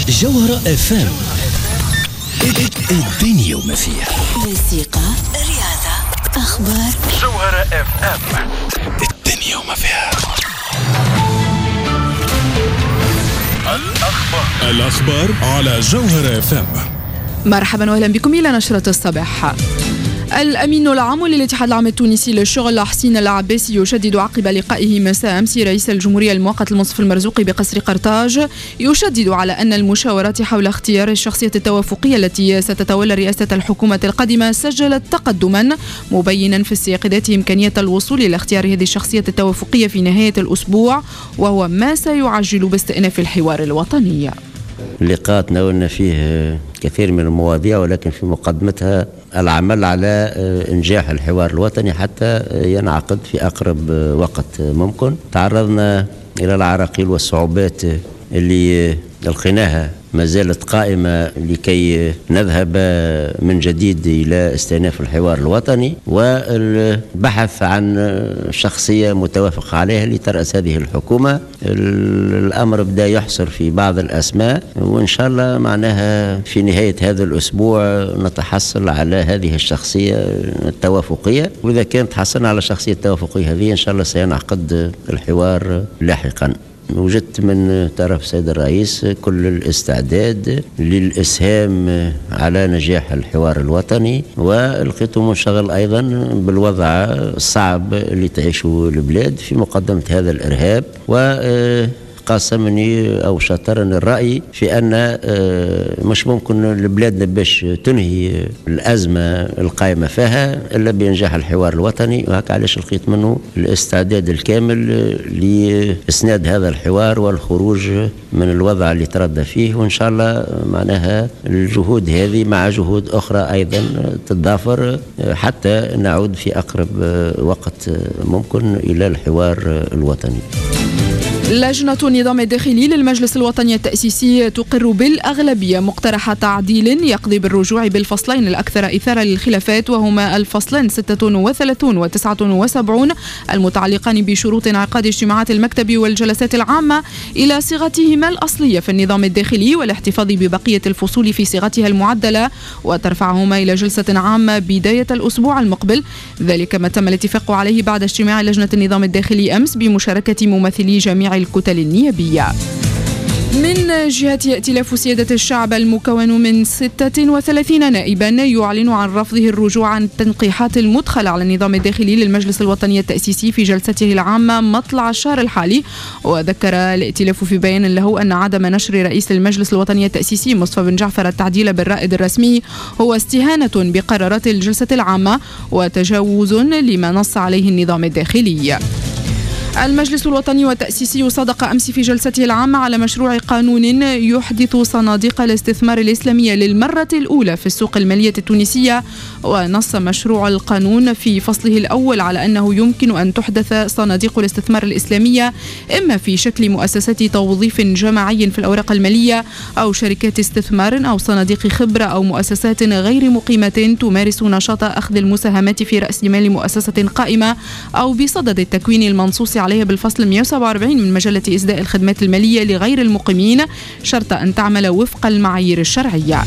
جوهرة FM. الدنيا وما فيها. موسيقى، رياضة، أخبار. جوهرة FM. الدنيا وما فيها. الأخبار على جوهرة FM. مرحبا وأهلا بكم إلى نشرة الصباح. الأمين العام للاتحاد العام التونسي للشغل حسين العباسي يشدد عقب لقائه مساء أمس رئيس الجمهورية المؤقت المنصف المرزوقي بقصر قرطاج، يشدد على أن المشاورات حول اختيار الشخصية التوافقية التي ستتولى رئاسة الحكومة القادمة سجلت تقدما، مبينا في السياق ذاته إمكانية الوصول إلى اختيار هذه الشخصية التوافقية في نهاية الأسبوع، وهو ما سيعجل باستئناف الحوار الوطني. اللقاء تناولنا فيه كثير من المواضيع، ولكن في مقدمتها العمل على إنجاح الحوار الوطني حتى ينعقد في أقرب وقت ممكن. تعرضنا إلى العراقيل والصعوبات اللي لقيناها ما زالت قائمة لكي نذهب من جديد إلى استئناف الحوار الوطني والبحث عن شخصية متوافق عليها لترأس هذه الحكومة. الأمر بدأ يحصر في بعض الأسماء، وإن شاء الله معناها في نهاية هذا الأسبوع نتحصل على هذه الشخصية التوافقية، وإذا كانت حصلنا على شخصية التوافقية هذه إن شاء الله سينعقد الحوار لاحقا. وجدت من طرف السيد الرئيس كل الاستعداد للإسهام على نجاح الحوار الوطني، ولقيته منشغل أيضا بالوضع الصعب اللي تعيشه البلاد في مقدمة هذا الإرهاب، قاسمني أو شاطرني الرأي في أن مش ممكن البلاد باش تنهي الأزمة القائمة فيها إلا بإنجاح الحوار الوطني، وهكا علاش لقيت منه الاستعداد الكامل لإسناد هذا الحوار والخروج من الوضع اللي تردى فيه. وإن شاء الله معناها الجهود هذه مع جهود أخرى أيضا تتضافر حتى نعود في أقرب وقت ممكن إلى الحوار الوطني. لجنة النظام الداخلي للمجلس الوطني التأسيسي تقر بالأغلبية مقترح تعديل يقضي بالرجوع بالفصلين الأكثر إثارة للخلافات، وهما الفصلين 36 و 79 المتعلقان بشروط انعقاد اجتماعات المكتب والجلسات العامة إلى صيغتهما الأصلية في النظام الداخلي، والاحتفاظ ببقية الفصول في صيغتها المعدلة، وترفعهما إلى جلسة عامة بداية الأسبوع المقبل. ذلك ما تم الاتفاق عليه بعد اجتماع لجنة النظام الداخلي أمس بمشاركة ممثلي جميع الكتل النيابية. من جهة ائتلاف سيادة الشعب المكون من 36 نائبا يعلن عن رفضه الرجوع عن التنقيحات المدخلة على النظام الداخلي للمجلس الوطني التأسيسي في جلسته العامة مطلع الشهر الحالي. وذكر الائتلاف في بيان له أن عدم نشر رئيس المجلس الوطني التأسيسي مصطفى بن جعفر التعديل بالرائد الرسمي هو استهانة بقرارات الجلسة العامة وتجاوز لما نص عليه النظام الداخلي. المجلس الوطني والتأسيسي صادق أمس في جلسته العامة على مشروع قانون يحدث صناديق الاستثمار الإسلامية للمرة الأولى في السوق المالية التونسية. ونص مشروع القانون في فصله الأول على أنه يمكن أن تحدث صناديق الاستثمار الإسلامية إما في شكل مؤسسات توظيف جماعي في الأوراق المالية أو شركات استثمار أو صناديق خبرة أو مؤسسات غير مقيمة تمارس نشاط أخذ المساهمات في رأس مال مؤسسة قائمة أو بصدد التكوين المنصوص عليها بالفصل 147 من مجلة إسداء الخدمات المالية لغير المقيمين، شرط أن تعمل وفق المعايير الشرعية.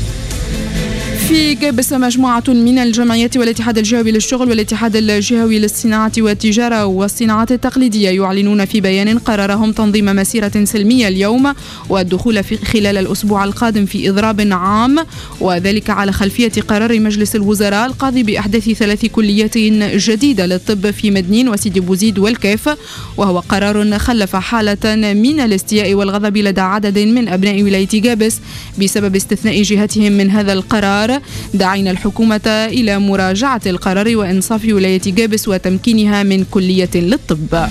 في جابس مجموعة من الجمعيات والاتحاد الجهوي للشغل والاتحاد الجهوي للصناعة والتجارة والصناعات التقليدية يعلنون في بيان قرارهم تنظيم مسيرة سلمية اليوم والدخول في خلال الأسبوع القادم في إضراب عام، وذلك على خلفية قرار مجلس الوزراء القاضي بإحداث 3 كليات جديدة للطب في مدنين وسيدي بوزيد والكاف، وهو قرار خلف حالة من الاستياء والغضب لدى عدد من أبناء ولاية جابس بسبب استثناء جهتهم من هذا القرار. دعينا الحكومة إلى مراجعة القرار وإنصاف ولاية جابس وتمكينها من كلية للطب.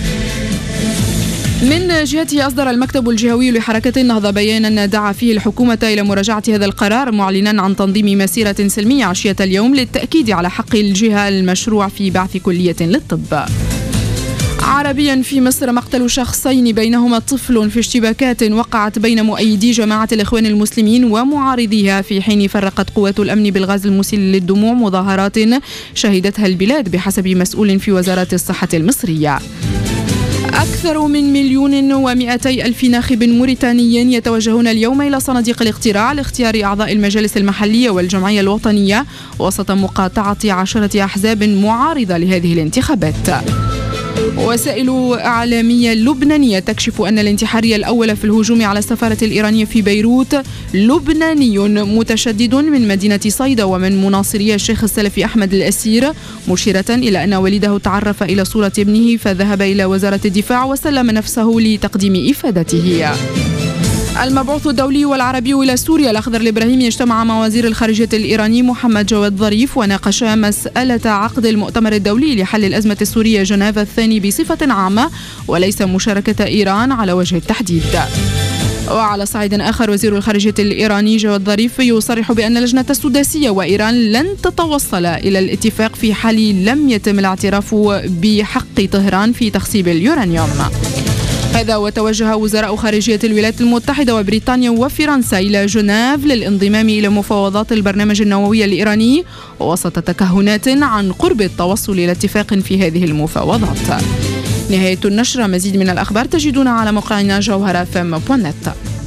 من جهته أصدر المكتب الجهوي لحركة النهضة بيانا دعا فيه الحكومة إلى مراجعة هذا القرار، معلنا عن تنظيم مسيرة سلمية عشية اليوم للتأكيد على حق الجهة المشروع في بعث كلية للطب. عربيا في مصر مقتل شخصين بينهما طفل في اشتباكات وقعت بين مؤيدي جماعة الإخوان المسلمين ومعارضيها، في حين فرقت قوات الأمن بالغاز المسيل للدموع مظاهرات شهدتها البلاد بحسب مسؤول في وزارة الصحة المصرية. أكثر من 1,200,000 ناخب موريتاني يتوجهون اليوم إلى صناديق الاقتراع لاختيار أعضاء المجالس المحلية والجمعية الوطنية وسط مقاطعة 10 أحزاب معارضة لهذه الانتخابات. وسائل إعلامية لبنانية تكشف أن الانتحاري الأول في الهجوم على السفارة الإيرانية في بيروت لبناني متشدد من مدينة صيدا ومن مناصري الشيخ السلفي أحمد الأسير، مشيرة إلى أن والده تعرف إلى صورة ابنه فذهب إلى وزارة الدفاع وسلم نفسه لتقديم إفادته. المبعوث الدولي والعربي إلى سوريا الأخضر الإبراهيمي اجتمع مع وزير الخارجية الإيراني محمد جواد ظريف وناقشا مسألة عقد المؤتمر الدولي لحل الأزمة السورية جنيف الثاني بصفة عامة وليس مشاركة إيران على وجه التحديد. وعلى صعيد آخر وزير الخارجية الإيراني جواد ظريف يصرح بأن اللجنة السداسية وإيران لن تتوصل إلى الاتفاق في حال لم يتم الاعتراف بحق طهران في تخصيب اليورانيوم. هذا وتوجه وزراء خارجية الولايات المتحدة وبريطانيا وفرنسا إلى جنيف للانضمام إلى مفاوضات البرنامج النووي الإيراني وسط تكهنات عن قرب التوصل إلى اتفاق في هذه المفاوضات. نهاية النشرة. مزيد من الأخبار تجدون على موقعنا jawhara.fm.net.